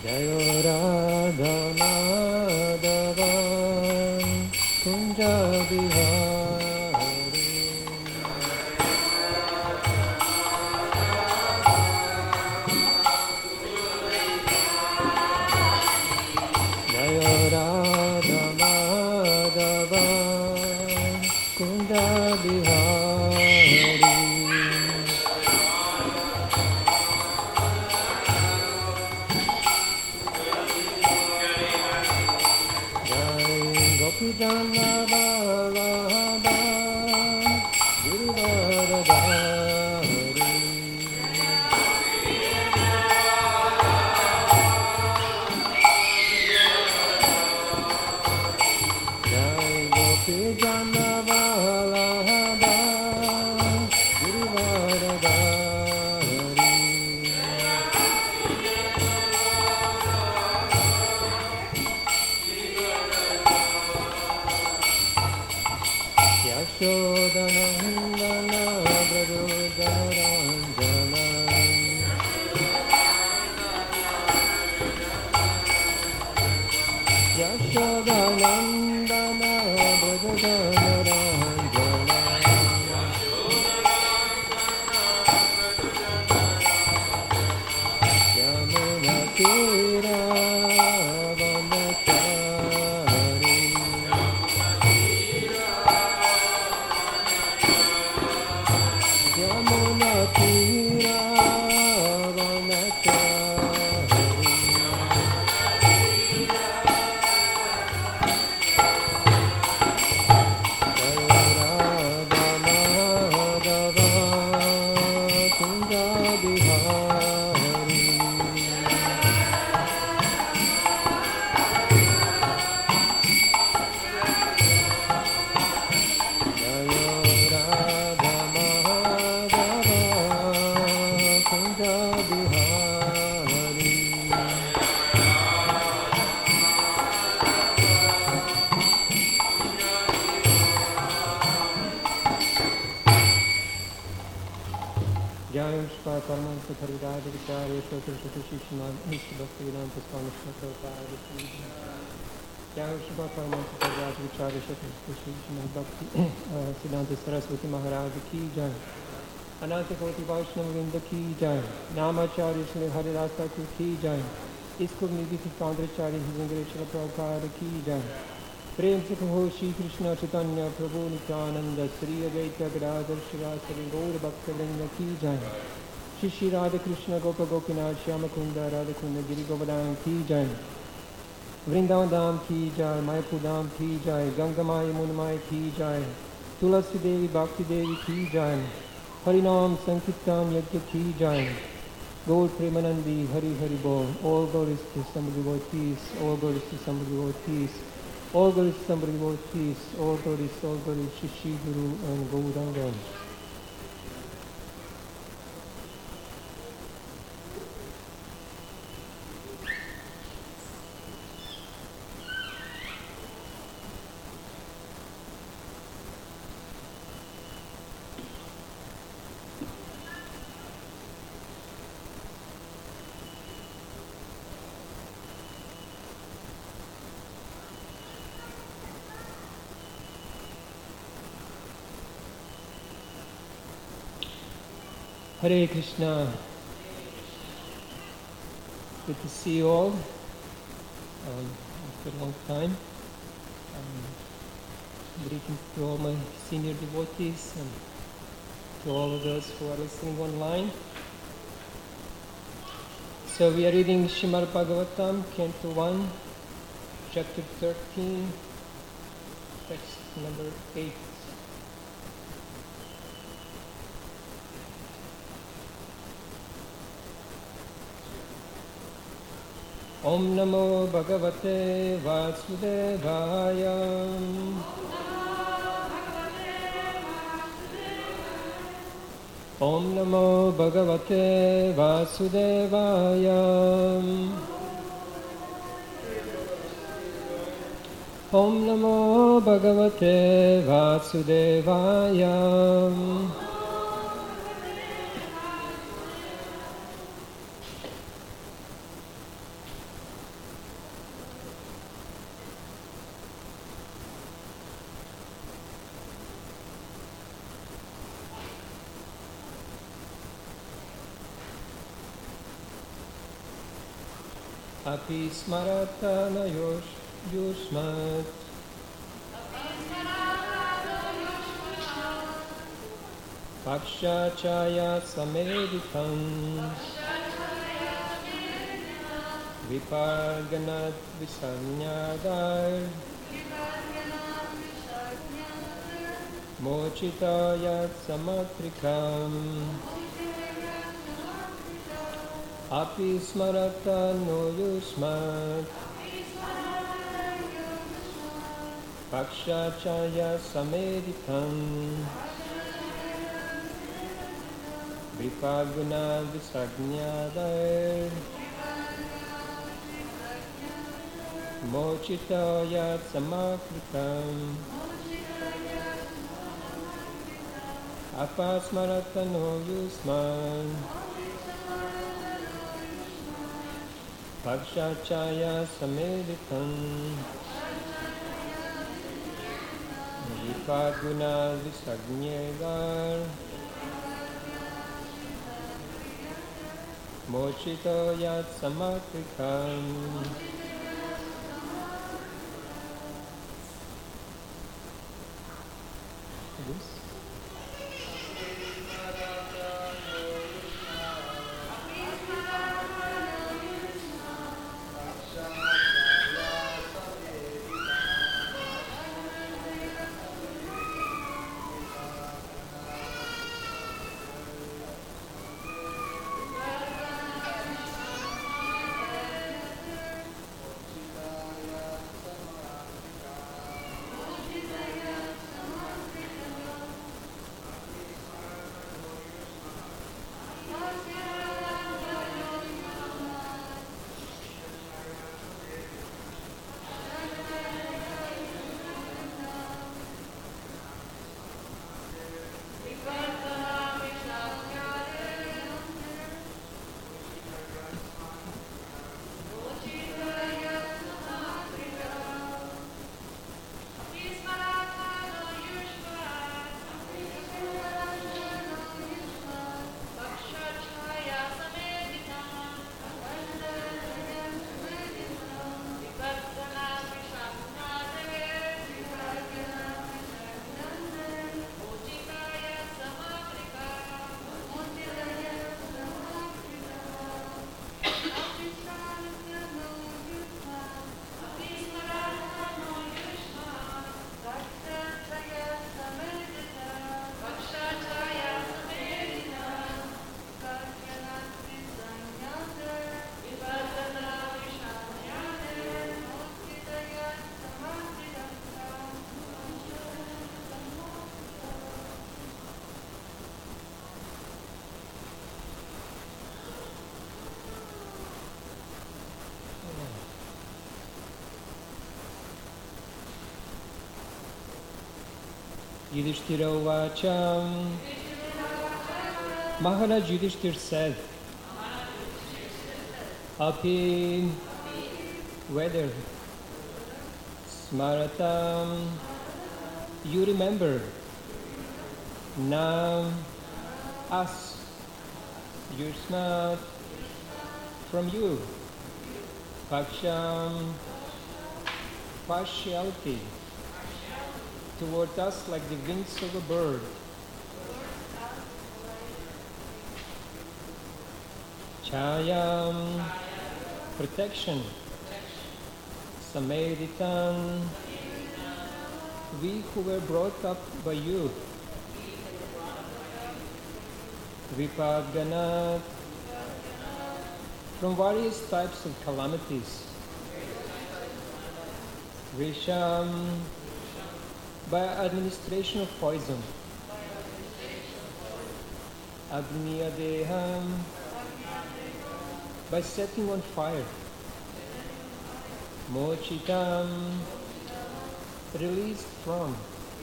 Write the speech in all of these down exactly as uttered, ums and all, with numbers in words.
Jayo Radha Madhava Kunja Bihari Jayo Radha Madhava Kunja Bihari Jana Balaba Giridharadhari Jai Gopi Jana Balaba Giridharadhari Yashodanandana Brajodaranjana Yashodanandana Brajodaranjana Yamuna Tira Vanachari Yamuna Tira Vanachari Jaya Radha Madhava Kunja Bihari Jaya Radha Madhava Kunja Bihari Jayam Shpa Paramansa Parvidada Vicharya Shotra Shotra Shishman Ishta Bhakti Vedanta Swami Shmaprabhupada Jayam Shpa Paramansa Parvidada Vicharya Shotra Shotra Shishman Bhakti Siddhanta Saraswati Maharaj Ki Jai Ananta Koti Vaishnava Vrinda Ki Jai Namacharya Shri Haridas Thakur Ki Jai Iskur Nidhi Kandracharya Hizangreshala Prabhupada Ki Jai Prem se kaho Shri Krishna Chaitanya Prabhu Nityananda Sri Advaita Gadadhar Shivasari Gaur Bhakta-vrinda Ki Jai Shri Shri Radha Krishna Gopa Gopinath Shyama Kunda Radha Kunda Giri Govardhan Ki Jai Vrindavan Dham Ki Jai Mayapur Dham Ki Jai Ganga Maya Yamuna Maya Ki Jai Tulasi Devi Bhakti Devi Ki Jai Harinam Sankirtan Yajna Ki Jai Gaur Premanandi Hari Hari Bol All glories to somebody world peace All glories to somebody world peace All glories to somebody world peace All glories, all glories to Shri Guru and Gauranga. Hare Krishna. Good to see you all um, after a long time. Um, greetings to all my senior devotees and to all of those who are listening online. So we are reading Srimad Bhagavatam, Canto one, Chapter thirteen, text number eight. Om Namo Bhagavate Vasudevaya. Om Namo Bhagavate Vasudevaya. Om Namo Bhagavate Vasudevaya. Api smarata na yosh yushmat. Paksha chaya sameditam. Viparganat visanyadar. Mochitaya samatrikam. Api smarata no yusmat. Paksha chaya sameditam. Vipaguna visagnyadar. Mochitaya samakritam. Apasmarata no yusman. Pakshachaya sameditam. Vipaguna visagnyadar. Mochitaya samakritam. This? Yudhishthira Uvacha. Maharaj Yudhishthir said, Api, whether Smaratam, you remember, Nam, us, Yusmat, from you, Paksham, partiality, toward us like the wings of a bird. Chayam, protection. Sameditan, we who were brought up by you. Vipadganat, from various types of calamities. Visham, by administration of poison. Agniyadeham, by setting on fire. Mochitam, released from.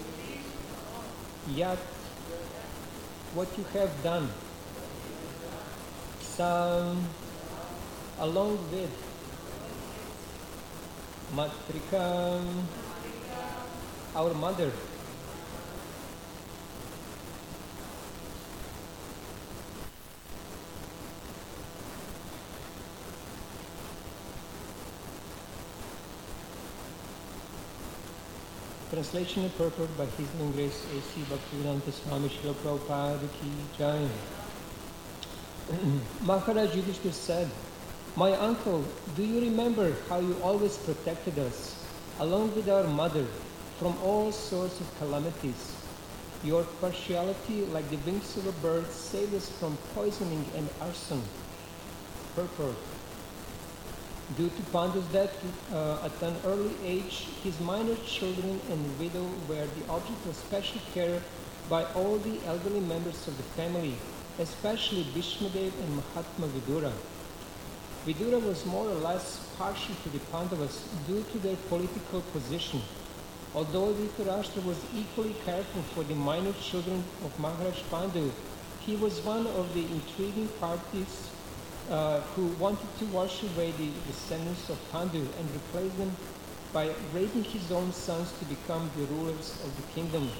Yat, what you have done. Sam, along with. Matrikam, our mother. Translation and purport by His Divine Grace A C Bhaktivedanta Swami Srila Prabhupada Ki Jai. Maharaj Yudhishthira said, "My uncle, do you remember how you always protected us, along with our mother, from all sorts of calamities? Your partiality, like the wings of a bird, saved us from poisoning and arson." Purport. Due to Pandu's death uh, at an early age, his minor children and widow were the object of special care by all the elderly members of the family, especially Bhishmadev and Mahatma Vidura. Vidura was more or less partial to the Pandavas due to their political position. Although Dhritarashtra was equally careful for the minor children of Maharaj Pandu, he was one of the intriguing parties uh, who wanted to wash away the descendants of Pandu and replace them by raising his own sons to become the rulers of the kingdom.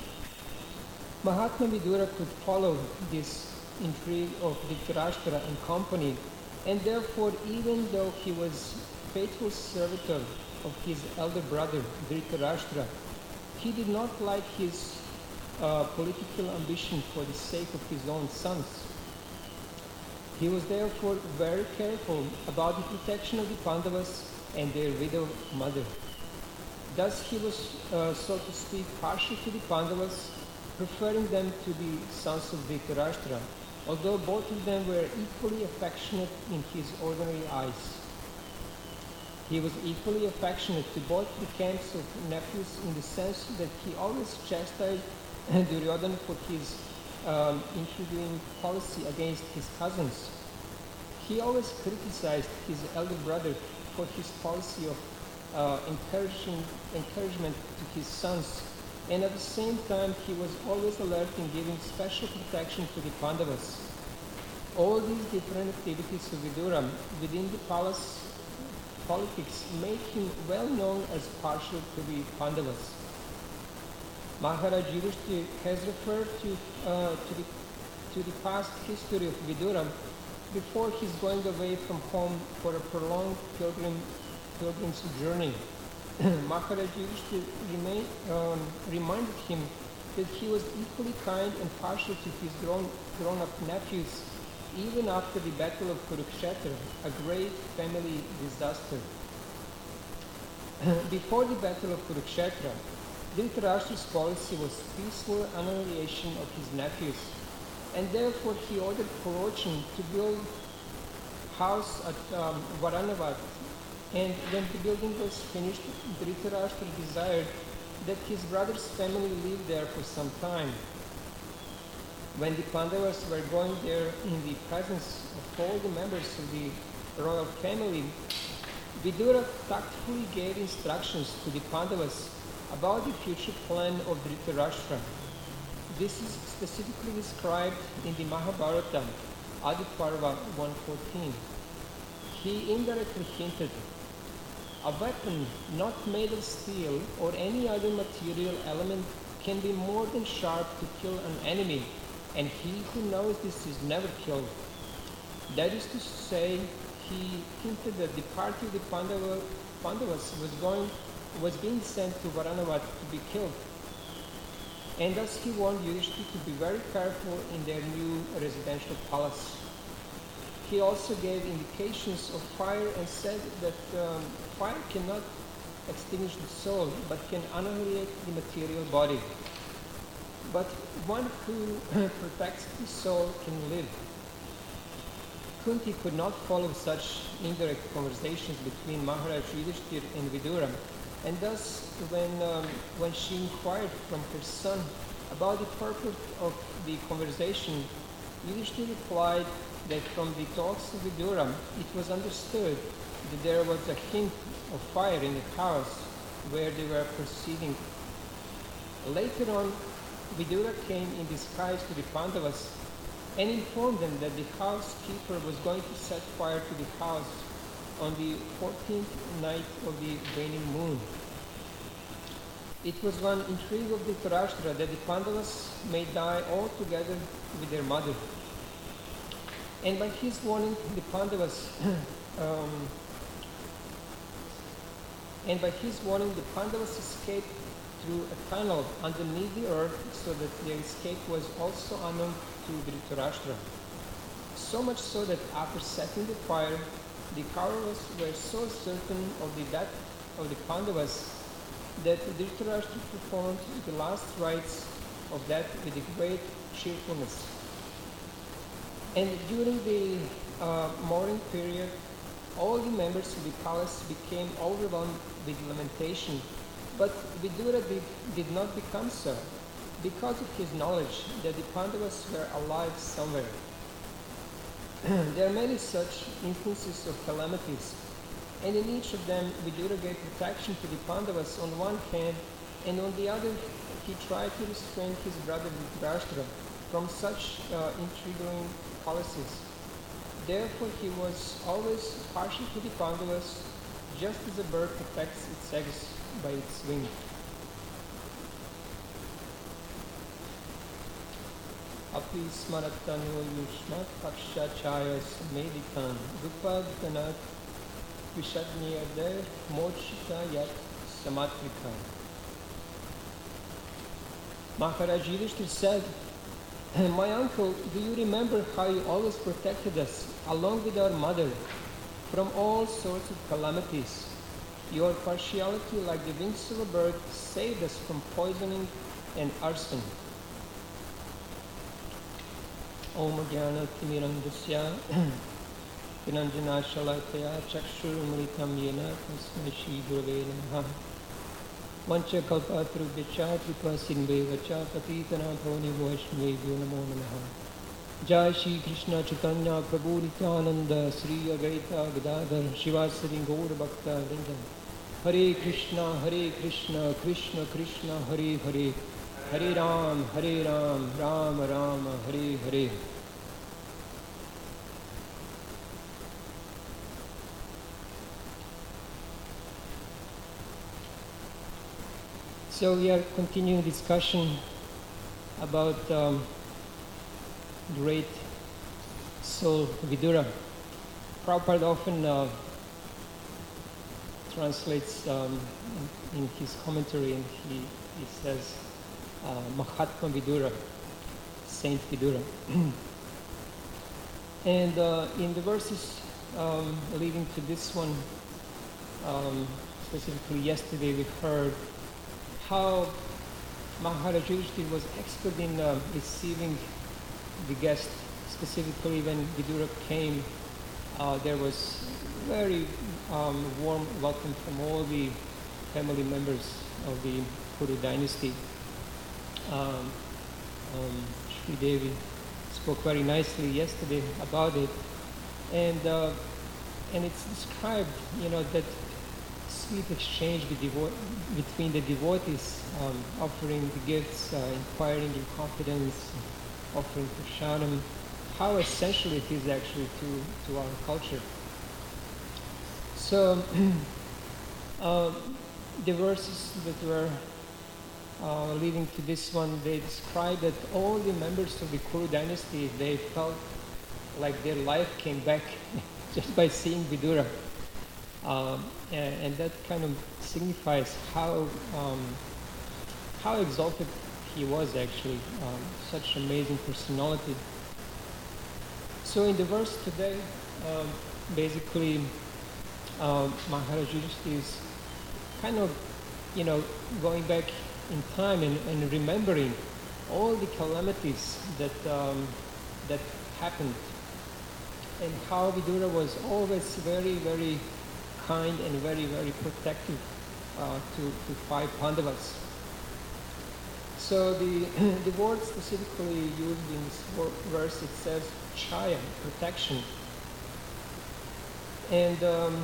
Mahatma Vidura could follow this intrigue of Dhritarashtra and company, and therefore, even though he was faithful servitor of his elder brother Dhritarashtra, he did not like his uh, political ambition for the sake of his own sons. He was therefore very careful about the protection of the Pandavas and their widow mother. Thus he was, uh, so to speak, partial to the Pandavas, preferring them to the sons of Dhritarashtra, although both of them were equally affectionate in his ordinary eyes. He was equally affectionate to both the camps of nephews in the sense that he always chastised Duryodhana for his um, intriguing policy against his cousins. He always criticized his elder brother for his policy of uh, encouraging, encouragement to his sons, and at the same time he was always alert in giving special protection to the Pandavas. All these different activities of Vidura within the palace politics made him well known as partial to the Pandavas. Maharaj Yudhishthira has referred to, uh, to, the, to the past history of Vidura before his going away from home for a prolonged pilgrim, pilgrim's journey. Maharaj Yudhishthira remain, um, reminded him that he was equally kind and partial to his grown, grown-up nephews even after the Battle of Kurukshetra, a great family disaster. Before the Battle of Kurukshetra, Dhritarashtra's policy was peaceful annihilation of his nephews, and therefore he ordered Purochan to build a house at um, Varanavat, and when the building was finished, Dhritarashtra desired that his brother's family live there for some time. When the Pandavas were going there in the presence of all the members of the royal family, Vidura tactfully gave instructions to the Pandavas about the future plan of Dhritarashtra. This is specifically described in the Mahabharata, Adi Parva one fourteen. He indirectly hinted, "A weapon not made of steel or any other material element can be more than sharp to kill an enemy, and he who knows this is never killed." That is to say, he hinted that the party of the Pandava, Pandavas was going, was being sent to Varanavat to be killed. And thus he warned Yudhishthira to be very careful in their new residential palace. He also gave indications of fire and said that um, fire cannot extinguish the soul, but can annihilate the material body. But one who protects the soul can live. Kunti could not follow such indirect conversations between Maharaj Yudhishthira and Vidura, and thus when, um, when she inquired from her son about the purport of the conversation, Yudhishthira replied that from the talks of Vidura, it was understood that there was a hint of fire in the house where they were proceeding. Later on, Vidura came in disguise to the Pandavas and informed them that the housekeeper was going to set fire to the house on the fourteenth night of the waning moon. It was one intrigue of Dhritarashtra that the Pandavas may die all together with their mother. And by his warning, the Pandavas um, and by his warning, the Pandavas escaped through a tunnel underneath the earth so that their escape was also unknown to Dhritarashtra. So much so that after setting the fire, the Kauravas were so certain of the death of the Pandavas that Dhritarashtra performed the last rites of death with a great cheerfulness. And during the uh, mourning period, all the members of the palace became overwhelmed with lamentation, but Vidura did, did not become so, because of his knowledge that the Pandavas were alive somewhere. There are many such instances of calamities, and in each of them Vidura gave protection to the Pandavas on one hand, and on the other he tried to restrain his brother Dhritarashtra from such uh, intriguing policies. Therefore he was always partial to the Pandavas, just as a bird protects its eggs by its wing. Api smaratano yushmat pakshachaya sameditan dupadganat vishadniyade mochita yat samatrika. Maharaj Yudhishthira said, "My uncle, do you remember how you always protected us, along with our mother, from all sorts of calamities? Your partiality, like the wings of a bird, saved us from poisoning and arson." Om Jnana Timirandasya Vinanjana Shalataya Chakshur Militam Yena Tasmai Shri Gurave Namaha Vancha Kalpatru Vicha Kripa Sindhe Vacha Patitana Bhavani Vaishnavyo Namo Namaha. Jai Shri Krishna Chaitanya Prabhu Nityananda Sri Advaita Gadadhar Shivasari Gaur Bhakta Vrinda. Hare Krishna Hare Krishna Krishna Krishna Hare Hare Hare Ram Hare Ram Ram Ram Hare Hare. So we are continuing discussion about um, great soul Vidura. Prabhupada often uh, translates um, in, in his commentary, and he, he says uh, Mahatma Vidura, Saint Vidura. And uh, in the verses um, leading to this one, um, specifically yesterday we heard how Maharaj Yudhishthira was expert in uh, receiving the guest. Specifically when Vidura came, uh, there was very um, warm welcome from all the family members of the Kuru dynasty. Um, um, Sri Devi spoke very nicely yesterday about it, and uh, and it's described, you know, that sweet exchange with devo- between the devotees, um, offering the gifts, uh, inquiring in confidence, offering prasadam, how essential it is actually to, to our culture. So, uh, the verses that were uh, leading to this one, they describe that all the members of the Kuru dynasty, they felt like their life came back just by seeing Vidura. Um, and, and that kind of signifies how um, how exalted he was actually, um, such amazing personality. So in the verse today, um, basically, um, Maharaj Yudhishthira is kind of, you know, going back in time and, and remembering all the calamities that um, that happened, and how Vidura was always very, very kind and very, very protective uh, to, to five Pandavas. So the the word specifically used in this verse, it says chaya, protection. And um,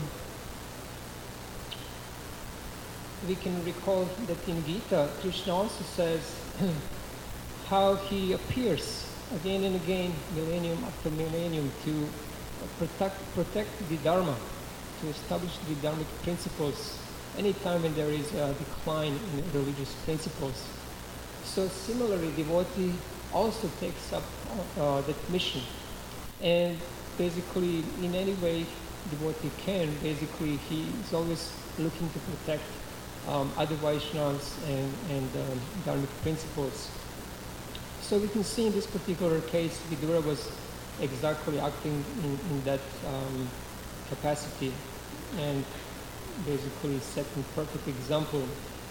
we can recall that in Gita, Krishna also says how he appears again and again, millennium after millennium, to protect protect the Dharma, to establish the Dharmic principles anytime when there is a decline in religious principles. So similarly, devotee also takes up uh, that mission, and basically in any way devotee can, basically he is always looking to protect um, other Vaishnavas and, and um, Dharmic principles. So we can see in this particular case, Vidura was exactly acting in, in that um, capacity and basically setting perfect example.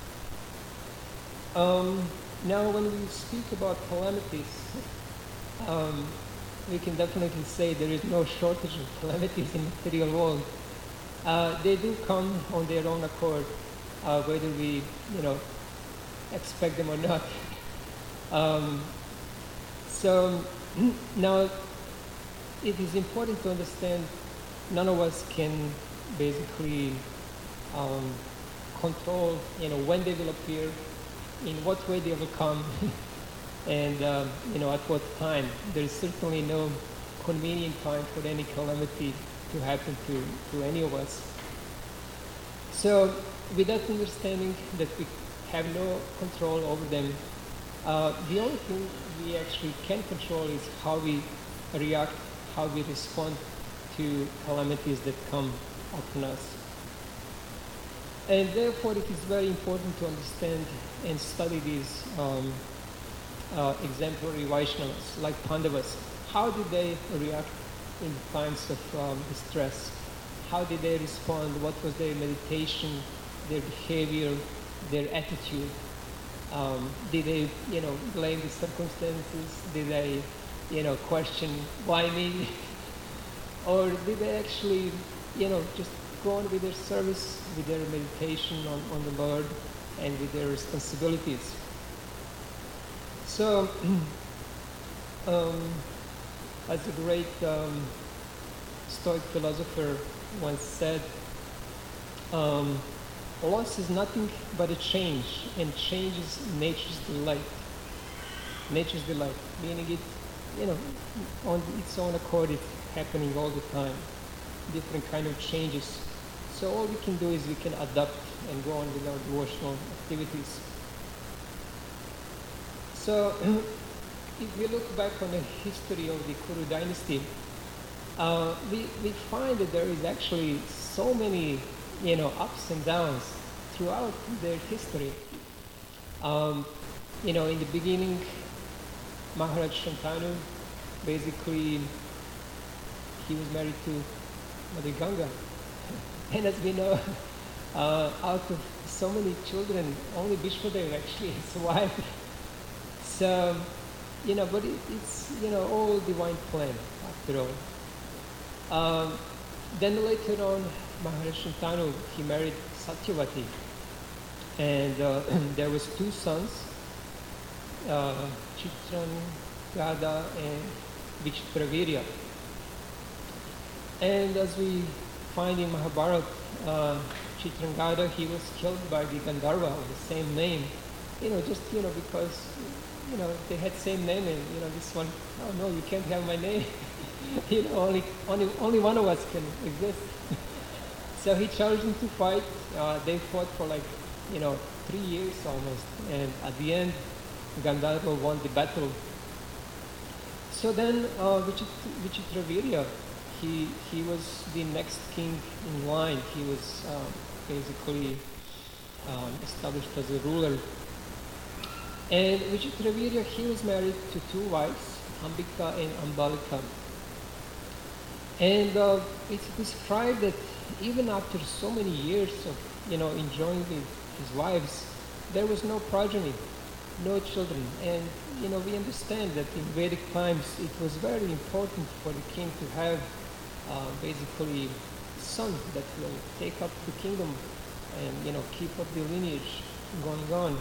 Um, now when we speak about calamities, um, we can definitely say there is no shortage of calamities in the material world. Uh, they do come on their own accord, uh, whether we, you know, expect them or not. um, so now it is important to understand none of us can basically um, control, you know, when they will appear, in what way they will come, and um, you know, at what time. There is certainly no convenient time for any calamity to happen to, to any of us. So with that understanding that we have no control over them, uh, the only thing we actually can control is how we react, how we respond to calamities that come upon us. And therefore it is very important to understand and study these um, uh, exemplary Vaishnavas, like Pandavas. How did they react in times of um, distress? How did they respond? What was their meditation, their behavior, their attitude? Um, did they, you know, blame the circumstances? Did they, you know, question, why me? Or did they actually, you know, just go on with their service, with their meditation on, on the Lord, and with their responsibilities? So, um, as a great um, Stoic philosopher once said, um, loss is nothing but a change, and change is nature's delight. Nature's delight, meaning it, you know, on its own accord, it's happening all the time, different kind of changes. So all we can do is we can adapt and go on with our devotional activities. So if we look back on the history of the Kuru dynasty, uh, we, we find that there is actually so many, you know, ups and downs throughout their history. Um, you know, in the beginning, Maharaj Shantanu, basically, he was married to Mother Ganga. And as we know, uh, out of so many children, only Bhishmadev actually survived. So, you know, but it, it's, you know, all divine plan after all. Um, then later on, Maharaj Shantanu, he married Satyavati. And uh, there was two sons, uh, Chitrangada and Vichitravirya. And as we find in Mahabharata, uh, Chitrangada, he was killed by the Gandharva of the same name, you know, just, you know, because, you know, they had same name, and, you know, this one, oh no, you can't have my name. You know, only, only, only one of us can exist. So he challenged them to fight. Uh, they fought for like, you know, three years almost, and at the end, Gandharva won the battle. So then, uh, Vichitravirya, He, he was the next king in line. He was uh, basically um, established as a ruler. And Vichitravirya, he was married to two wives, Ambika and Ambalika. And uh, it's described that even after so many years of, you know, enjoying with his wives, there was no progeny, no children. And, you know, we understand that in Vedic times, it was very important for the king to have Uh, basically son that will take up the kingdom and, you know, keep up the lineage going on.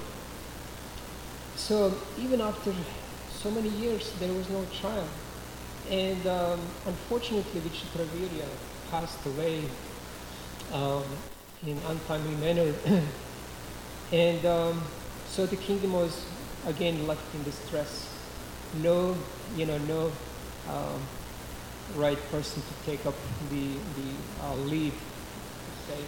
So even after so many years, there was no child. And um, unfortunately, Vichitravirya passed away um, in untimely manner. And um, so the kingdom was again left in distress. No, you know, no um, right person to take up the, the uh, lead, to say.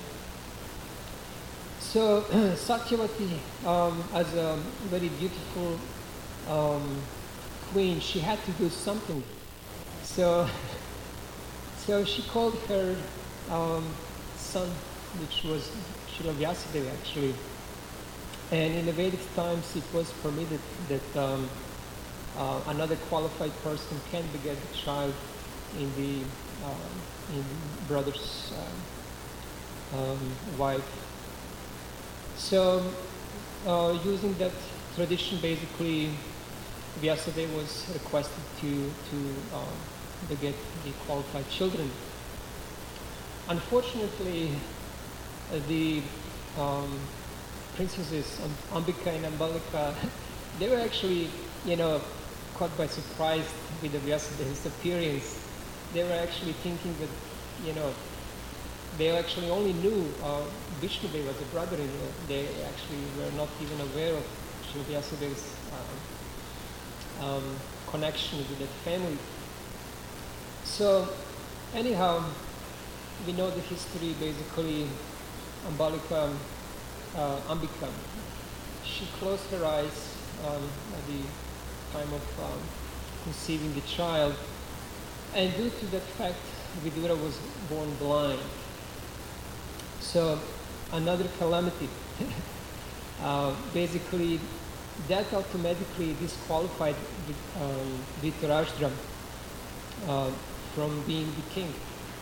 So Satyavati, um, as a very beautiful um, queen, she had to do something. So, so she called her um, son, which was Srila Vyasadeva actually. And in the Vedic times, it was permitted that um, uh, another qualified person can beget the child in the uh, in brother's um, um, wife. So, uh, using that tradition, basically, Vyasadeva was requested to to um, beget the qualified children. Unfortunately, uh, the um, princesses Ambika and Ambalika, they were actually, you know, caught by surprise with the Vyasadeva's appearance. They were actually thinking that, you know, they actually only knew uh, Vishnudeva as a brother-in-law. They actually were not even aware of Srila Vyasadeva's um, um, connection with that family. So, anyhow, we know the history. Basically, Ambalika, uh, Ambika, she closed her eyes um, at the time of um, conceiving the child, and due to that fact, Vidura was born blind. So, another calamity. uh, basically, that automatically disqualified um, Dhritarashtra uh, from being the king.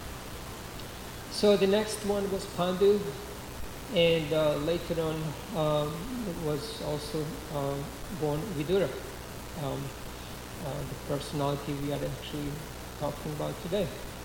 So the next one was Pandu, and uh, later on um, was also uh, born Vidura, um, uh, the personality we are actually talking about today.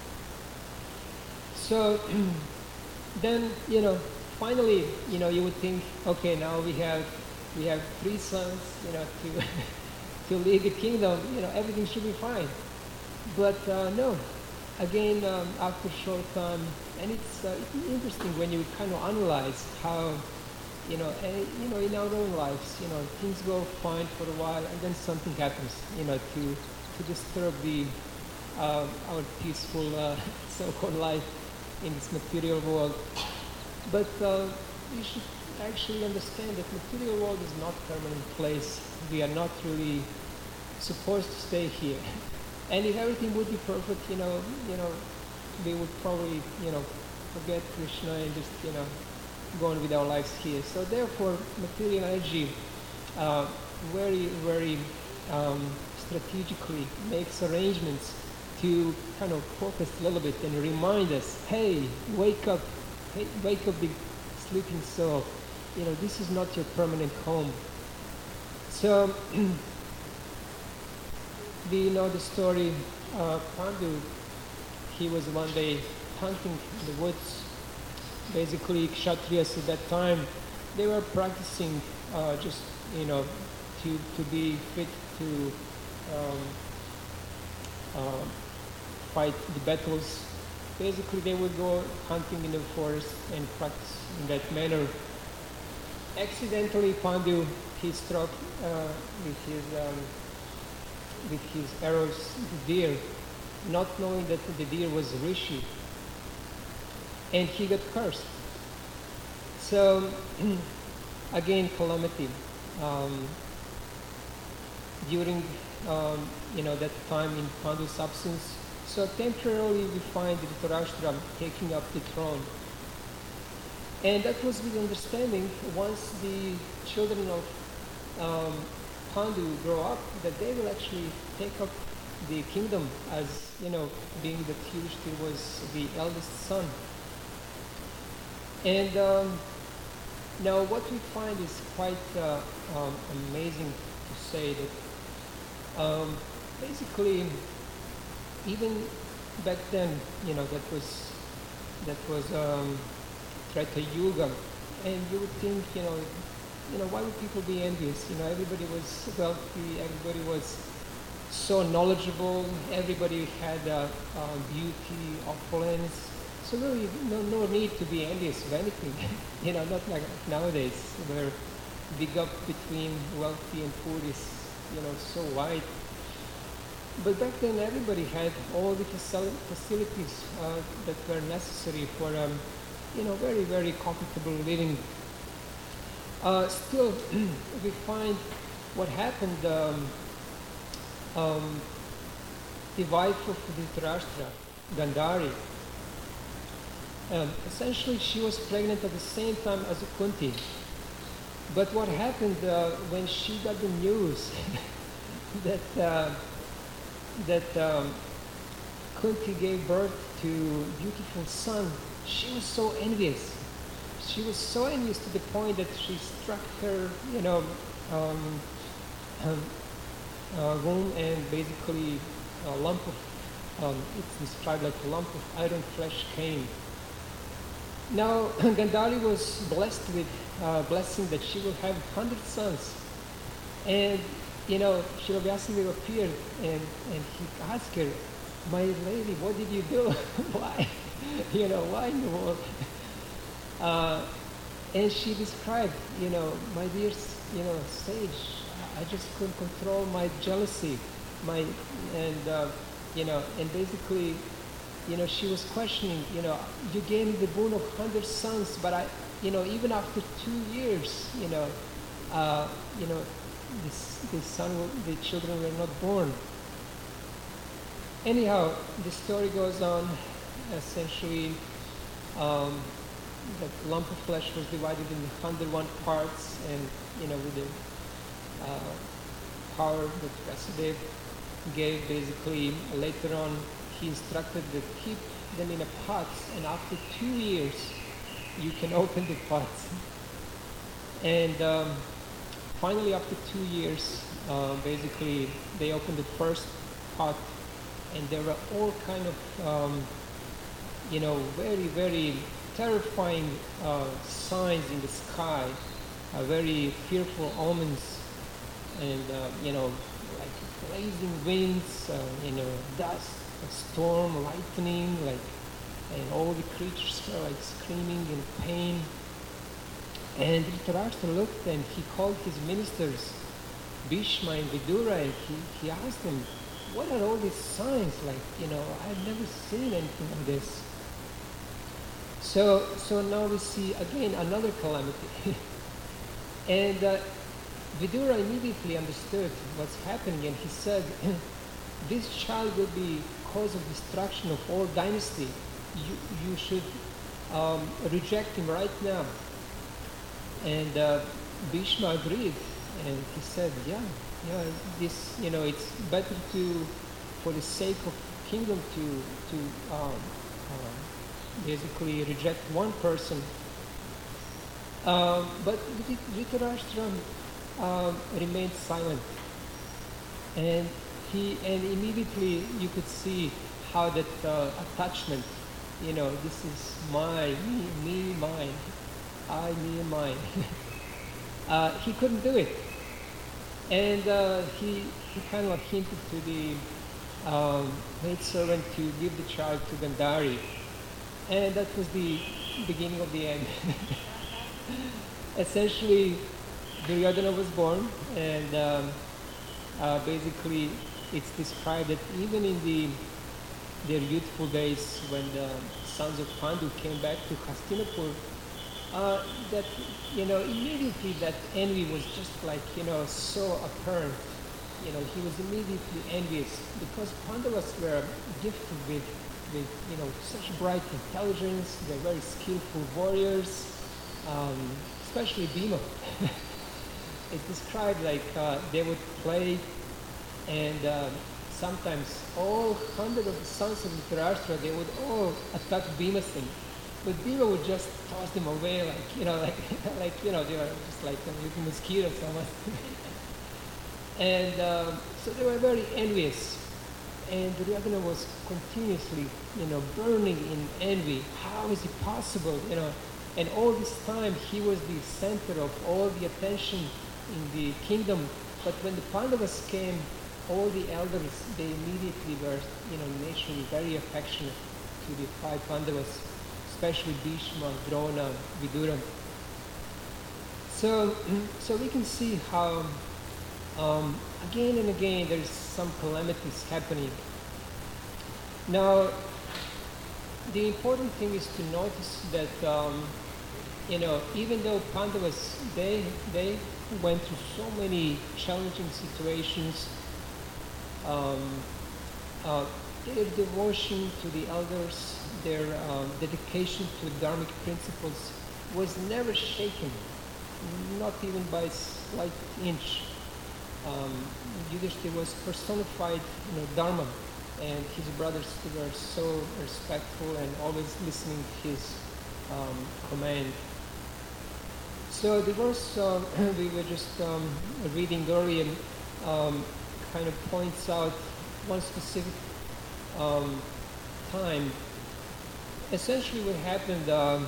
So then, you know, finally, you know, you would think, okay, now we have we have three sons, you know, to to lead the kingdom. You know, everything should be fine. But uh, no. Again, um, after a short time, and it's, uh, it's interesting when you kind of analyze how, you know, and, you know, in our own lives, you know, things go fine for a while, and then something happens, you know, to to disturb the uh, our peaceful uh, so-called life in this material world. But uh, you should actually understand that material world is not a permanent place. We are not really supposed to stay here. And if everything would be perfect, you know, you know, we would probably, you know, forget Krishna and just, you know, go on with our lives here. So therefore, material energy uh, very, very um, strategically makes arrangements to kind of focus a little bit and remind us, hey, wake up, hey, wake up the sleeping soul. You know, this is not your permanent home. So, do you know the story? Uh, Pandu, he was one day hunting in the woods. Basically, Kshatriyas at that time, they were practicing uh, just, you know, to, to be fit to um, uh, fight the battles. Basically, they would go hunting in the forest and practice in that manner. Accidentally, Pandu, he struck uh, with his um, with his arrows the deer, not knowing that the deer was Rishi, and he got cursed. So again, calamity. Um, during um, you know that time in Pandu's absence, so temporarily we find Dhritarashtra taking up the throne, and that was with understanding once the children of um, Pandu grow up, that they will actually take up the kingdom as, you know, being that Yudhishthira was the eldest son. And um, now what we find is quite uh, um, amazing to say that um, basically even back then, you know, that was that was um, Treta Yuga, and you would think, you know, you know, why would people be envious? You know, everybody was wealthy, everybody was so knowledgeable, everybody had uh, uh, beauty, opulence. So really, no, no need to be envious of anything. You know, not like nowadays, where the gap between wealthy and poor is, you know, so wide. But back then, everybody had all the facil- facilities uh, that were necessary for, um, you know, very, very comfortable living. Uh, still, we find what happened, um, um, the wife of Dhritarashtra, Gandhari, Um, essentially, she was pregnant at the same time as Kunti. But what happened uh, when she got the news that uh, that um, Kunti gave birth to a beautiful son, she was so envious. She was so envious to the point that she struck her, you know, um, um, uh, womb, and basically a lump of, um, it's described like a lump of iron flesh came. Now, Gandhari was blessed with uh, blessing that she will have hundred sons. And, you know, Srila Vyasadeva appeared and, and he asked her, my lady, what did you do? Why? You know, why in the world? Uh, and she described, you know, my dear, you know, sage, I just couldn't control my jealousy, my, and, uh, you know, and basically, you know, she was questioning, you know, you gave me the boon of hundred sons, but I, you know, even after two years, you know, uh, you know, this, the son, the children were not born. Anyhow, the story goes on. Essentially, um, the lump of flesh was divided into one hundred one parts, and, you know, with the uh, power that Vyasadeva gave, basically, later on, he instructed to keep them in a pot, and after two years, you can open the pots. And um, finally, after two years, uh, basically, they opened the first pot, and there were all kind of, um, you know, very, very terrifying uh, signs in the sky, uh, very fearful omens, and, uh, you know, like blazing winds, uh, you know, dust, a storm, lightning, like, and all the creatures were like screaming in pain. And Dhritarashtra looked and he called his ministers, Bhishma and Vidura, and he, he asked them, what are all these signs? Like, you know, I've never seen anything like this. So, so now we see again another calamity. and uh, Vidura immediately understood what's happening, and he said, this child will be cause of destruction of all dynasty. You, you should um, reject him right now. And uh, Bhishma agreed, and he said, yeah, yeah, this, you know, it's better to, for the sake of kingdom, to, to um, uh, basically reject one person. Um, but Dhritarashtra um, remained silent, and he, and immediately you could see how that uh, attachment, you know, this is my, me, me, mine, I, me, and mine. uh, he couldn't do it. And uh, he, he kind of hinted to the um, maidservant to give the child to Gandhari. And that was the beginning of the end. Essentially, Duryodhana was born, and um, uh, basically it's described that even in the their youthful days, when the sons of Pandu came back to Hastinapur, uh, that, you know, immediately that envy was just like, you know, so apparent. You know, he was immediately envious because Pandavas were gifted with, with, you know, such bright intelligence. They're very skillful warriors, um, especially Bhima. It's described like uh, they would play, and uh, sometimes all hundred of the sons of Dhritarashtra, they would all attack Bhimasen. But Bhima would just toss them away, like, you know, like, like you know, they were just like a little mosquitoes almost. And um, so they were very envious. And Duryodhana was continuously, you know, burning in envy. How is it possible, you know? And all this time, he was the center of all the attention in the kingdom. But when the Pandavas came, all the elders, they immediately were, you know, naturally very affectionate to the five Pandavas, especially Bhishma, Drona, Vidura. So, so we can see how um, again and again there's some calamities happening. Now, the important thing is to notice that um, you know, even though Pandavas, they they went through so many challenging situations, um, uh, their devotion to the elders, their um, dedication to dharmic principles was never shaken, not even by a slight inch. Um, Yudhishthira was personified, you know, Dharma, and his brothers were so respectful and always listening to his um, command. So the verse uh, we were just um, reading earlier um, kind of points out one specific um, time. Essentially what happened, um,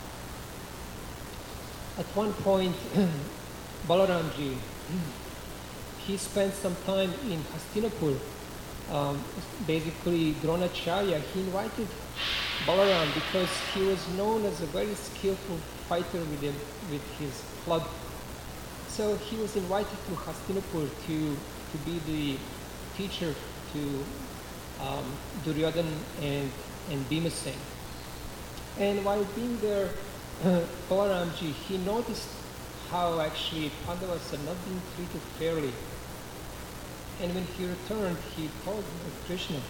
at one point, Balaramji, he spent some time in Hastinapur. Um, basically, Dronacharya, he invited Balaram because he was known as a very skillful fighter with, him, with his club. So he was invited to Hastinapur to, to be the teacher to um, Duryodhana and, and Bhimasen. And while being there, uh, Balaramji, he noticed how actually Pandavas are not being treated fairly. And when he returned, he told Krishna.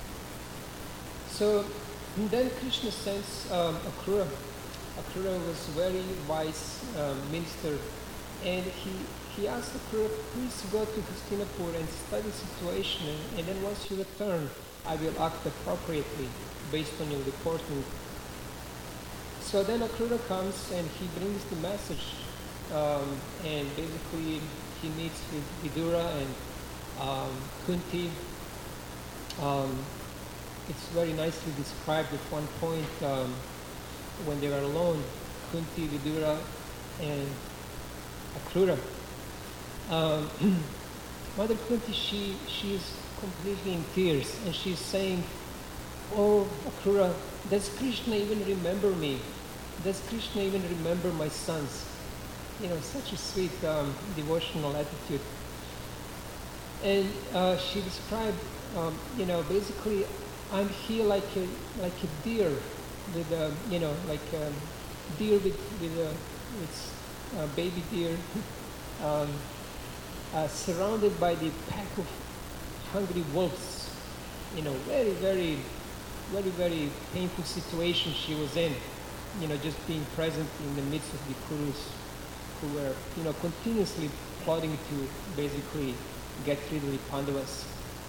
So then Krishna sends um, Akrura. Akrura was a very wise um, minister, and he, he asked Akrura, please go to Hastinapur and study the situation, and, and then once you return, I will act appropriately based on your reporting. So then Akrura comes and he brings the message, um, and basically he meets with Vidura and um, Kunti. Um, it's very nicely described at one point um, when they were alone, Kunti, Vidura, and Akrura. Um, Mother Kunti, she she's completely in tears, and she's saying, "Oh, Akrura, does Krishna even remember me? Does Krishna even remember my sons?" You know, such a sweet um, devotional attitude. And uh, she described, um, you know, basically, I'm here like a like a deer with a, you know, like a deer with with a with a baby deer, um, uh, surrounded by the pack of hungry wolves. You know, very very very very painful situation she was in. You know, just being present in the midst of the Kurus who were, you know, continuously plotting to basically get rid of the Pandavas.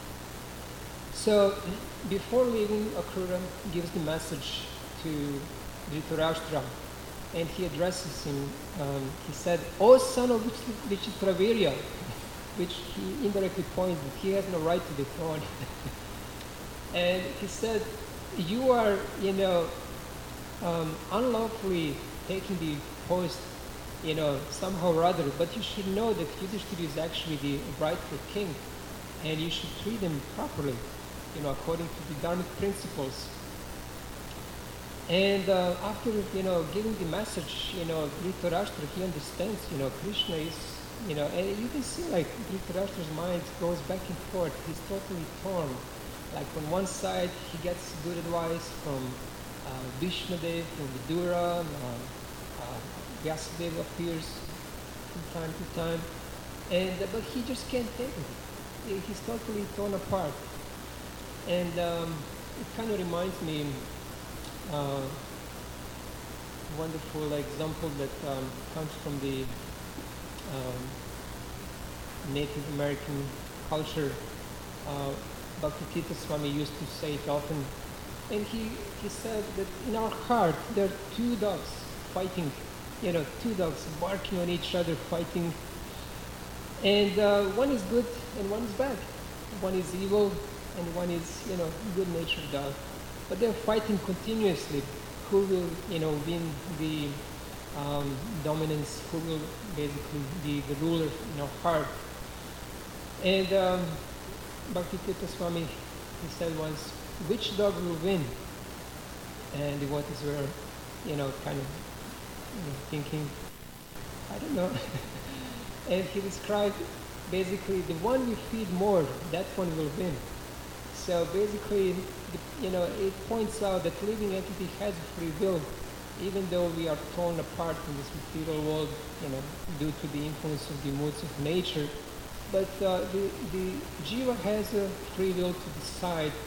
So before leaving, Akrura gives the message to Dhritarashtra, and he addresses him. Um, he said, "O son of Vichitravirya," which he indirectly points that he has no right to the throne. And he said, "You are, you know, um, unlawfully taking the post, you know, somehow or other, but you should know that Yudhishthira is actually the rightful king, and you should treat him properly, you know, according to the dharmic principles." And uh, after, you know, giving the message, you know, Dhritarashtra, he understands, you know, Krishna is, you know, and you can see like Dhritarashtra's mind goes back and forth. He's totally torn. Like on one side, he gets good advice from uh, Bhishmadev, from Vidura, um, uh, Vyasadeva appears from time to time, and uh, but he just can't take it. He's totally torn apart. And um, it kind of reminds me uh, wonderful example that um, comes from the um, Native American culture. Uh, Bhaktivedanta Swami used to say it often, and he, he said that in our heart there are two dogs fighting, you know, two dogs barking on each other, fighting, and uh, one is good and one is bad. One is evil and one is, you know, good-natured dog. But they're fighting continuously. Who will, you know, win the um, dominance? Who will basically be the ruler in our heart? And um, Bhaktivedanta Swami, he said once, which dog will win? And the devotees were, you know, kind of you know, thinking, I don't know. And he described basically the one we feed more, that one will win. So basically, the, you know, it points out that living entity has free will, even though we are torn apart in this material world, you know, due to the influence of the moods of nature. But uh, the, the jiva has a free will to decide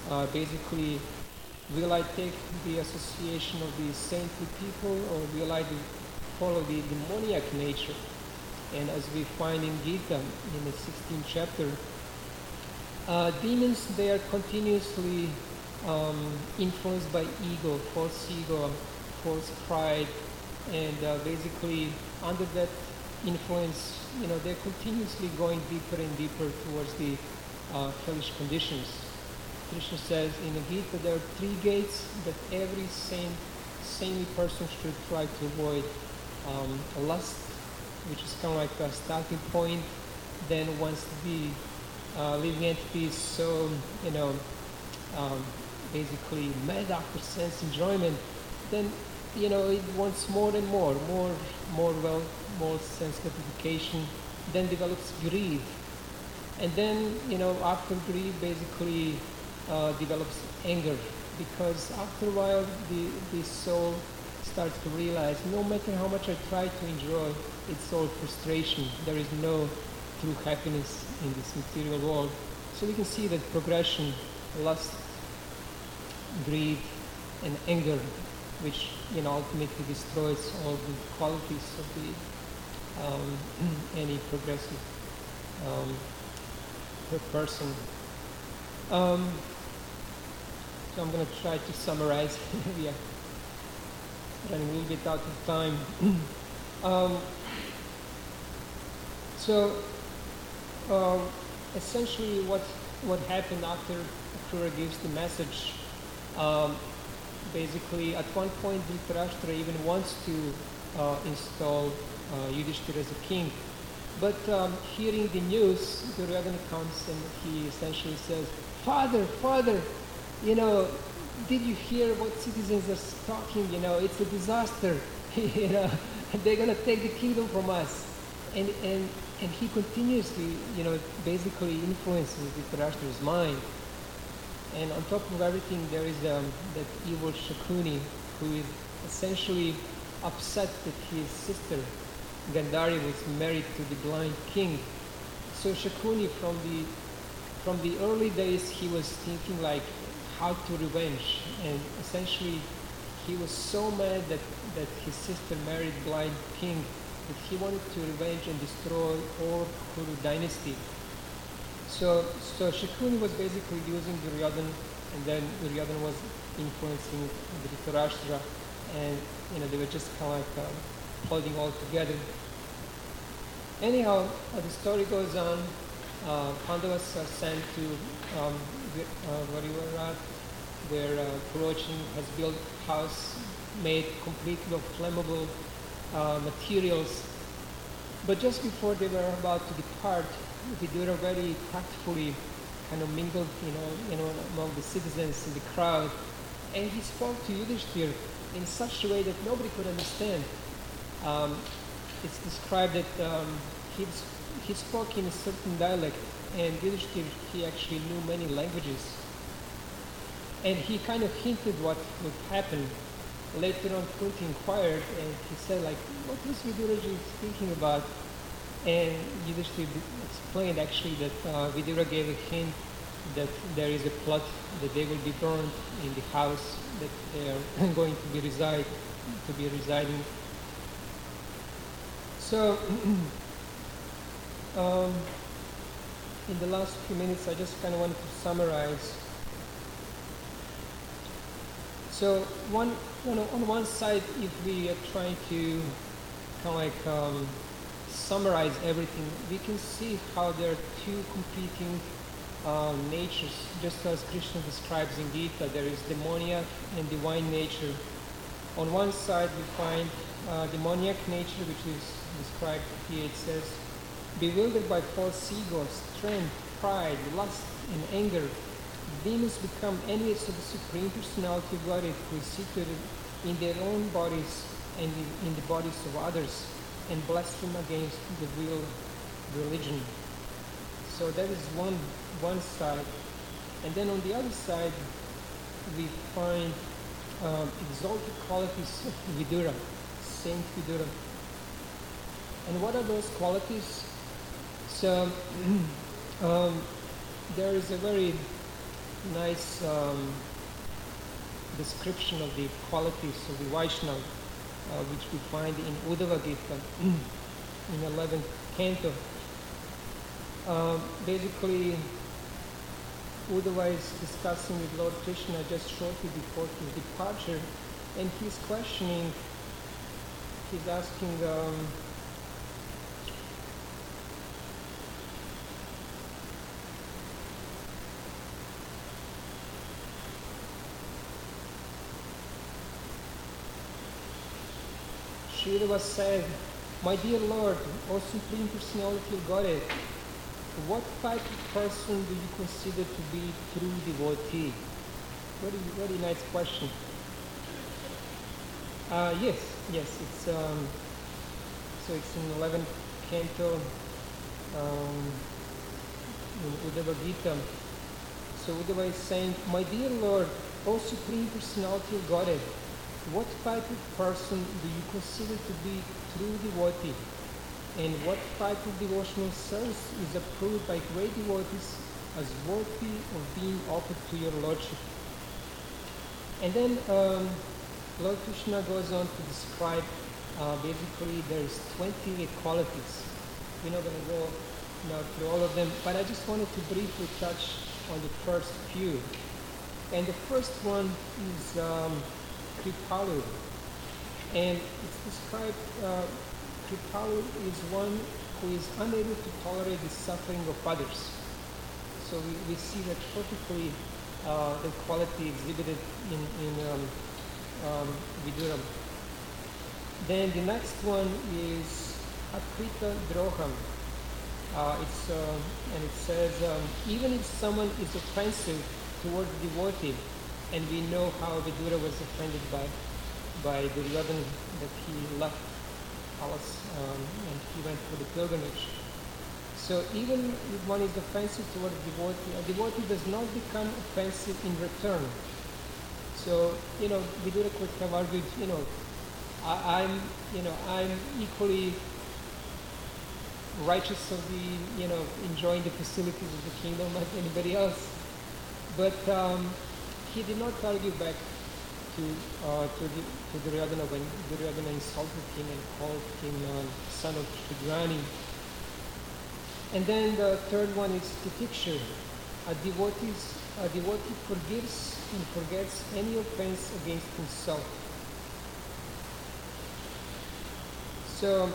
Uh, basically, will I take the association of the saintly people, or will I do, follow the demoniac nature? And as we find in Gita, in the sixteenth chapter, uh, demons, they are continuously um, influenced by ego, false ego, false pride, and uh, basically under that influence, you know, they're continuously going deeper and deeper towards the uh, hellish conditions. Krishna says in the Gita there are three gates that every sane, sanely person should try to avoid. Um, lust, which is kind of like a starting point, then once the uh, living entity is so, you know, um, basically mad after sense enjoyment, then, you know, it wants more and more, more, more wealth, more sense gratification, then develops greed. And then, you know, after greed, basically uh, develops anger, because after a while, the, the soul starts to realize no matter how much I try to enjoy, it's all frustration. There is no true happiness in this material world. So we can see that progression, lust, greed, and anger, which, you know, ultimately destroys all the qualities of the um, any progressive um, per person. Um, so I'm going to try to summarize. We are running a little bit out of time. um, so um, essentially, what what happened after Akrura gives the message? Um, basically, at one point, Dhritarashtra even wants to uh, install uh, Yudhishthira as a king. But um, hearing the news, Duryodhana comes and he essentially says, Father, Father, you know, did you hear what citizens are talking? You know, it's a disaster. You know, they're going to take the kingdom from us. And, and, and he continuously, you know, basically influences Dhritarashtra's mind. And on top of everything, there is um, that evil Shakuni, who is essentially upset that his sister Gandhari was married to the blind king. So Shakuni, from the from the early days, he was thinking like how to revenge, and essentially he was so mad that that his sister married blind king that he wanted to revenge and destroy all Kuru dynasty. So so Shakuni was basically using Duryodhana, and then Duryodhana was influencing Dhritarashtra, and you know they were just kind of like uh, holding all together. Anyhow, uh, the story goes on. Uh, Pandavas are sent to um, uh, Varivarat, where uh, Purochin has built a house made completely of flammable uh, materials. But just before they were about to depart, Vidura very tactfully kind of mingled, you know, you know, among the citizens in the crowd, and he spoke to Yudhishthira in such a way that nobody could understand. Um, it's described that um, he, he spoke in a certain dialect, and Yudhishthira, he actually knew many languages. And he kind of hinted what would happen. Later on, Kunti inquired, and he said, like, what was Viduraji thinking about? And Yudhishthira explained actually that uh, Vidura gave a hint that there is a plot that they will be burned in the house that they are going to be reside, to be residing. So, um, in the last few minutes, I just kind of wanted to summarize. So, one, you know, on one side, if we are trying to kind of like um, summarize everything, we can see how there are two competing uh, natures. Just as Krishna describes in Gita, there is demoniac and divine nature. On one side, we find uh, demoniac nature, which is described here. It says, bewildered by false ego, strength, pride, lust, and anger, demons become envious of the Supreme Personality of Godhead, who is situated in their own bodies and in, in the bodies of others, and blaspheme against the real religion. So that is one one side. And then on the other side, we find um, exalted qualities of Vidura, Saint Vidura. And what are those qualities? So um, there is a very nice um, description of the qualities of the Vaishnava, uh, which we find in Uddhava Gita in eleventh canto. Uh, basically, Uddhava is discussing with Lord Krishna just shortly before his departure, and he's questioning, he's asking, um, Sridhava said, "My dear Lord, O Supreme Personality of Godhead, what type of person do you consider to be true devotee?" Very, very nice question. Uh, yes, yes, it's um, so it's in eleventh canto um, in Uddhava Gita. So Uddhava is saying, "My dear Lord, O Supreme Personality of Godhead, what type of person do you consider to be true devotee? And what type of devotional service is approved by great devotees as worthy of being offered to your Lordship?" And then um, Lord Krishna goes on to describe, uh, basically there's twenty qualities. We're not going to go now through all of them, but I just wanted to briefly touch on the first few. And the first one is um, Kripalu. And it's described, uh, Kripalu is one who is unable to tolerate the suffering of others. So we, we see that perfectly, uh, the quality exhibited in, in um, um, Vidura. Then the next one is Akrita Droham. Uh, it's, uh, and it says, um, even if someone is offensive towards the devotee, and we know how Vidura was offended by, by Duryodhana, that he left palace um, and he went for the pilgrimage. So even if one is offensive toward a devotee, a devotee does not become offensive in return. So, you know, Vidura could have argued, you know, I, I'm, you know, I'm equally righteous of the, you know, enjoying the facilities of the kingdom like anybody else. But um, he did not argue back to uh, to, the, to Duryodhana when Duryodhana insulted him and called him uh, son of Shudrani. And then the third one is Titiksha. A devotee, a devotee forgives and forgets any offense against himself. So,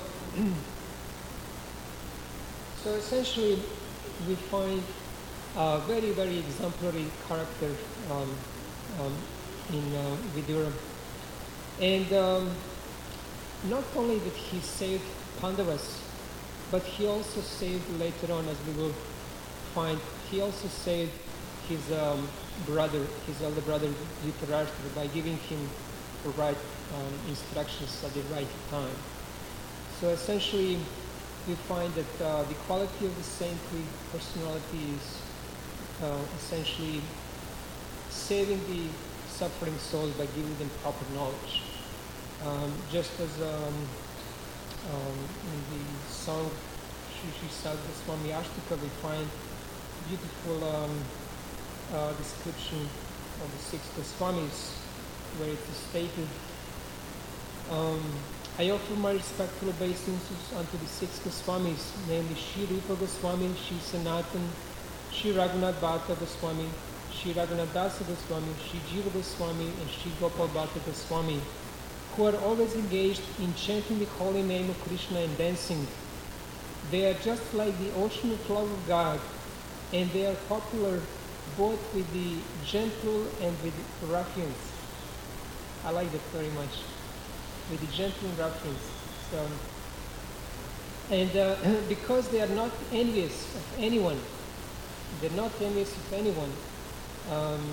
so essentially, we find a very, very exemplary character um, um, in uh, Vidura. And um, not only did he save Pandavas, but he also saved later on, as we will find, he also saved his um, brother, his elder brother Dhritarashtra, by giving him the right um, instructions at the right time. So essentially, we find that uh, the quality of the saintly personality is uh, essentially saving the suffering souls by giving them proper knowledge. Um, just as um, um, in the song Shri Shri Sadhguru Swami Ashtaka, we find beautiful um, uh, description of the six Goswamis, where it is stated, um, I offer my respectful obeisances unto the six Goswamis, namely Shri Rupa Goswami, Shri Sanatan, Shri Raghunath Bhatta Goswami, Shri Raghunath Dasa Goswami, Shri Jiva Goswami, and Shri Gopal Bhatta Goswami, who are always engaged in chanting the holy name of Krishna and dancing. They are just like the ocean of love of God, and they are popular both with the gentle and with the ruffians. I like that very much. With the gentle and ruffians. So, and uh, because they are not envious of anyone, they're not envious of anyone. Um,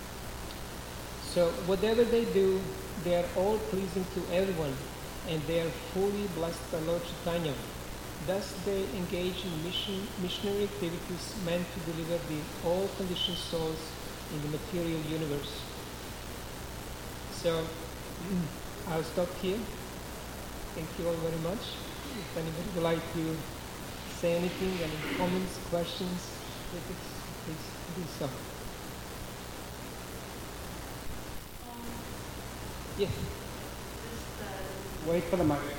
so whatever they do, they are all pleasing to everyone, and they are fully blessed by Lord Chaitanya. Thus they engage in mission, missionary activities meant to deliver the all conditioned souls in the material universe. So I'll stop here. Thank you all very much. If anybody would like to say anything, any comments, questions, critics, please do so. Yes. Wait for the mic.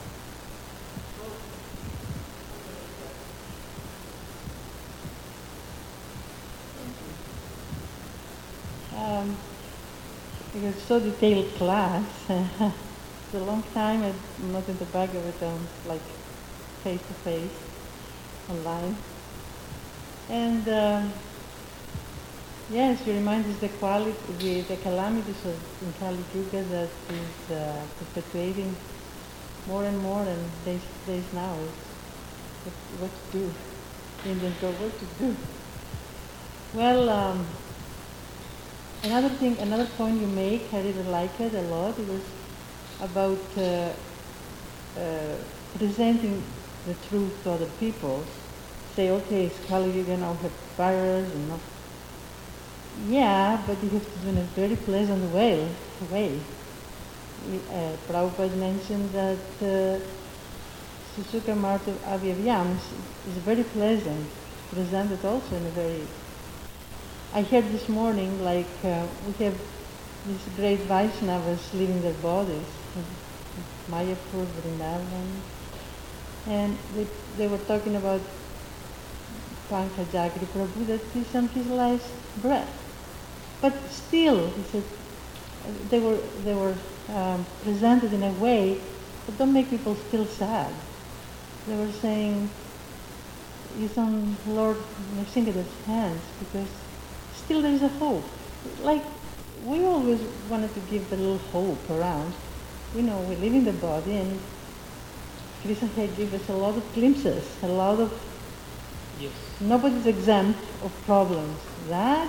Um, it was so detailed class. It's a long time I'm not in the Bhagavatam, like face to face, online. And um, yes, you remind us the quality, the, the calamities of in Kali Yuga that is uh, perpetuating more and more, and days, days now is what, what to do. Indians know what to do. Well, um, another thing, another point you make, I really like it a lot. It was about uh, uh, presenting the truth to other people. Say, okay, it's Kali Yuga, now have fires and not. Yeah, but you have to do it in a very pleasant way. way. Uh, Prabhupada mentioned that uh, Susuka Marta Avyavyam is, is very pleasant, presented also in a very... I heard this morning, like, uh, we have these great Vaishnavas leaving their bodies, Mayapur, Vrindavan, and they, they were talking about Pankajagri Prabhu, that he's on his last breath. But still, he said, they were, they were um, presented in a way that don't make people feel sad. They were saying, he's on Lord Nrsingadev's hands, because still there's a hope. Like, we always wanted to give the little hope around. You know, we live in the body, and Krishna had given us a lot of glimpses, a lot of... Yes. Nobody's exempt of problems. That's...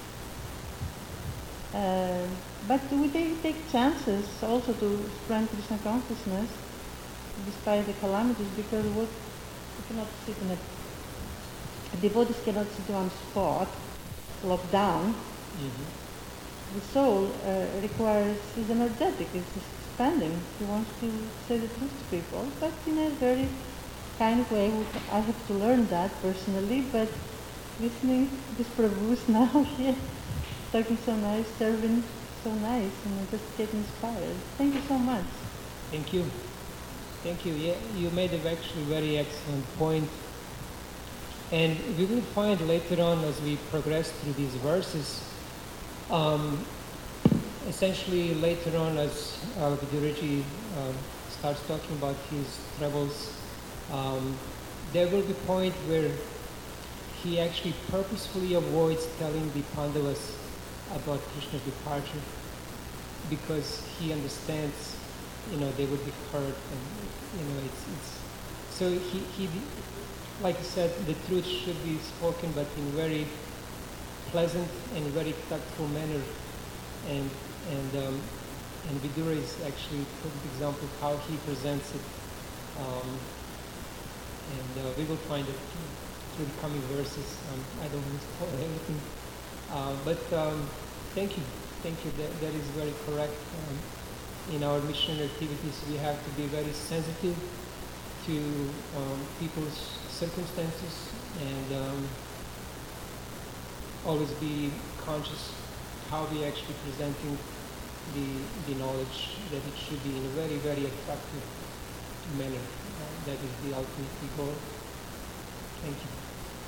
Uh, but we take, take chances also to spread Krishna consciousness despite the calamities, because what you cannot sit in a... Devotees cannot sit on spot, locked down. Mm-hmm. The soul uh, requires, is energetic, it's expanding. He wants to say the truth to people, but in a very kind of way. I have to learn that personally, but listening to these Prabhus now here, talking so nice, serving so nice, and I just get inspired. Thank you so much. Thank you. Thank you. Yeah, you made a actually very excellent point. And we will find later on, as we progress through these verses, um, essentially later on as uh, Viduraji uh, starts talking about his travels, um, there will be a point where he actually purposefully avoids telling the Pandavas about Krishna's departure, because he understands, you know, they would be hurt, and you know, it's, it's so he, he like I said, the truth should be spoken, but in very pleasant and very tactful manner. And and um, and Vidura is actually a perfect example of how he presents it. Um, and uh, we will find it through the coming verses. Um, I don't want to spoil anything. Uh, but um, thank you, thank you. That, that is very correct. Um, in our missionary activities, we have to be very sensitive to um, people's circumstances, and um, always be conscious how we actually presenting the the knowledge, that it should be in a very, very attractive manner. Uh, that is the ultimate goal. Thank you.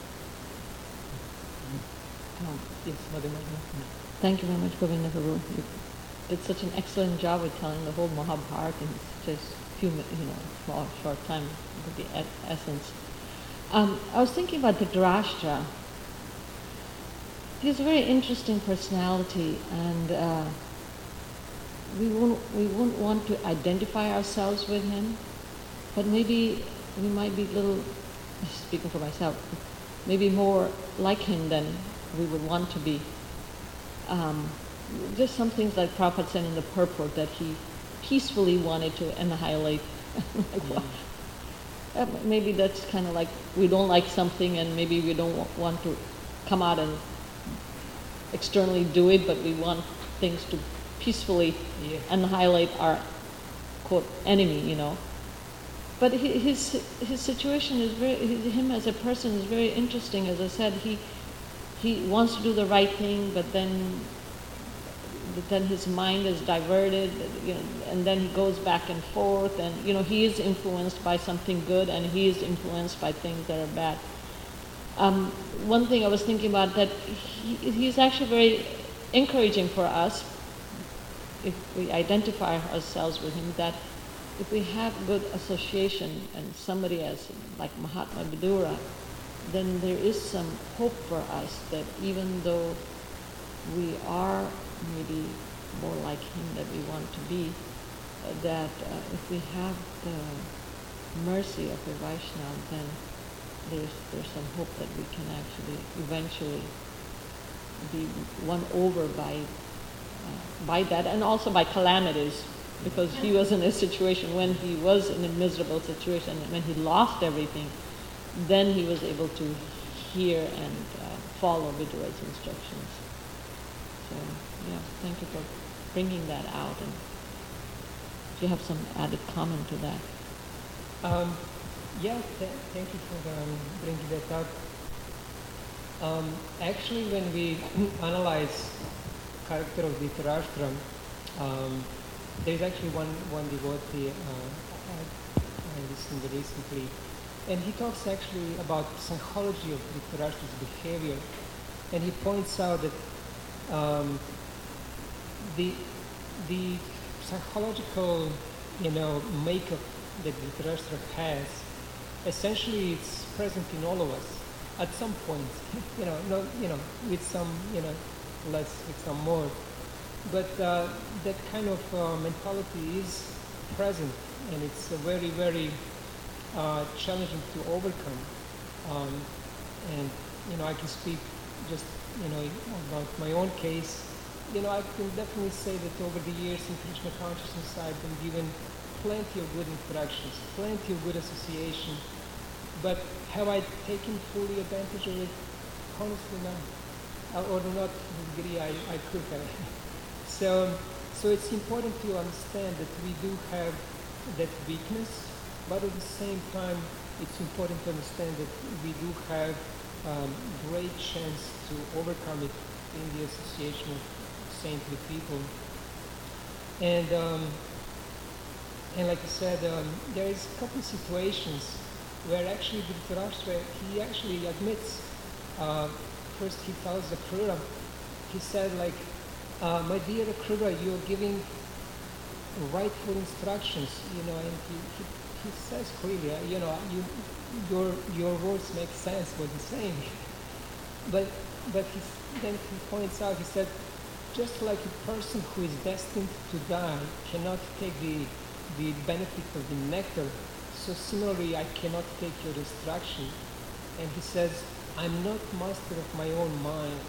Um, Yes, Mother Magna. Thank you very much, Govinda Prabhu. You did such an excellent job with telling the whole Mahabharata in such a few, you know, small, short time, with the essence. Um, I was thinking about Dhritarashtra. He has a very interesting personality, and uh, we won't we wouldn't want to identify ourselves with him, but maybe we might be a little, speaking for myself, maybe more like him than we would want to be. Um, just some things like Prabhupada said in the purport, that he peacefully wanted to annihilate. Like, Mm. uh, maybe that's kind of like we don't like something, and maybe we don't wa- want to come out and externally do it, but we want things to peacefully Yeah. annihilate our, quote, enemy, you know. But he, his his situation is very, his, him as a person is very interesting. As I said, he he wants to do the right thing, but then then his mind is diverted, you know, and then he goes back and forth, and you know he is influenced by something good, and he is influenced by things that are bad. Um, one thing I was thinking about that he, he's actually very encouraging for us if we identify ourselves with him, that if we have good association and somebody as like Mahatma Vidura, then there is some hope for us that even though we are maybe more like him that we want to be, uh, that uh, if we have the mercy of the Vaishnava, then there's there's some hope that we can actually eventually be won over by uh, by that, and also by calamities, because he was in a situation when he was in a miserable situation, and when he lost everything, then he was able to hear and uh, follow Vidura's instructions. So, yeah, thank you for bringing that out. And do you have some added comment to that? Um, yeah, th- thank you for um, bringing that up. Um, actually, when we analyze character of Dhritarashtra, um, there is actually one one devotee uh, I, I listened to recently, and he talks actually about psychology of Dhritarashtra's behavior, and he points out that um, the the psychological, you know, makeup that Dhritarashtra has, essentially it's present in all of us at some point, you know, no, you know, with some, you know, less, with some more. But uh, that kind of uh, mentality is present, and it's uh, very, very uh, challenging to overcome. Um, and, you know, I can speak just, you know, about my own case. You know, I can definitely say that over the years in Krishna consciousness, I've been given plenty of good interactions, plenty of good association. But have I taken fully advantage of it? Honestly, no. Uh, or not to the degree I, I could have. So, so it's important to understand that we do have that weakness, but at the same time, it's important to understand that we do have um, great chance to overcome it in the association of saintly people. And um, and like I said, um, there is a couple of situations where actually Dhritarashtra, he actually admits, uh, first he tells Akrura, he said like, uh, my dear Akrura, you're giving rightful instructions, you know, and he, he, he says clearly, uh, you know, you, your your words make sense what you're saying. But but he, then he points out, he said, just like a person who is destined to die cannot take the the benefit of the nectar, so similarly I cannot take your instruction. And he says, I'm not master of my own mind.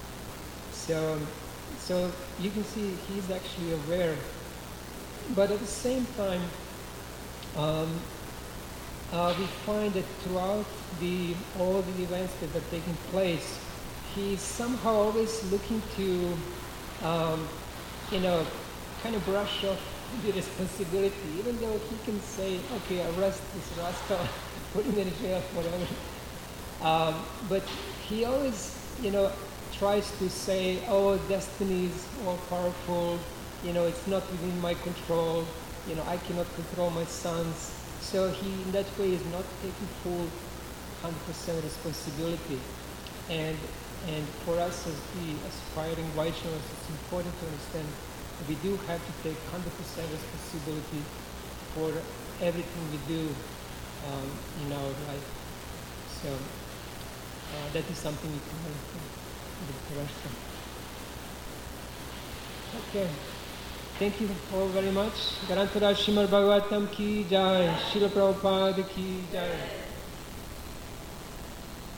So, so you can see he's actually aware. But at the same time, um, uh, we find that throughout the all the events that are taking place, he's somehow always looking to, um, you know, kind of brush off the responsibility, even though he can say, okay, arrest this rascal, put him in jail, whatever. Um, but he always, you know, tries to say, oh, destiny is all powerful, you know, it's not within my control, you know, I cannot control my sons. So he, in that way, is not taking full one hundred percent responsibility. And and for us as the aspiring Vaishnavas, it's important to understand that we do have to take one hundred percent responsibility for everything we do um, in our life. So uh, that is something we can learn from Dhritarashtra. Okay. Thank you all very much. Garantaraj Srimad Bhagavatam ki jai, Srila Prabhupada ki jai.